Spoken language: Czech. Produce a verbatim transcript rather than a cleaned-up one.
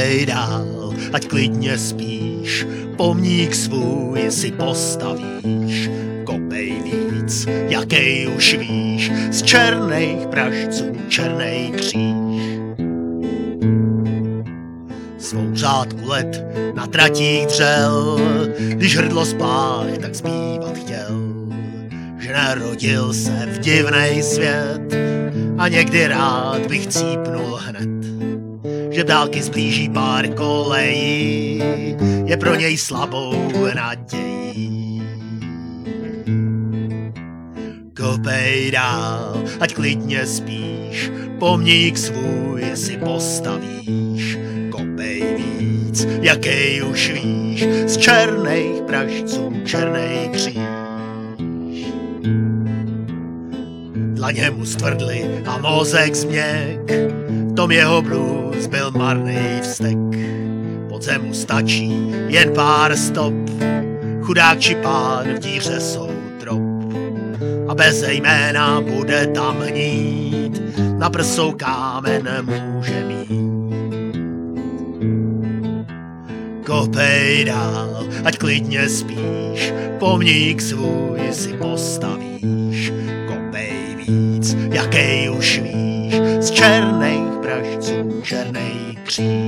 Kopej dál, ať klidně spíš, pomník svůj si postavíš. Kopej víc, jakej už víš, z černých pražců černej kříž. Svou řádku let na tratích dřel, když hrdlo spálí, tak zpívat chtěl. Že narodil se v divnej svět a někdy rád bych cípnul hned. Že v dálky zblíží pár kolejí, je pro něj slabou nadějí. Kopej dál, ať klidně spíš, pomník svůj si postavíš. Kopej víc, jakej už víš, z černých pražců černej kříž. Dlaně mu stvrdly a mozek změk, v tom jeho blues byl marný vztek. Pod zemu stačí jen pár stop, chudák či pán v díře jsou trop. A bez jména bude tam hnít, na prsou kámen může mít. Kopej dál, ať klidně spíš, pomník svůj si postavíš. Kopej víc, jakej už víš, z černých pražců černej kříž.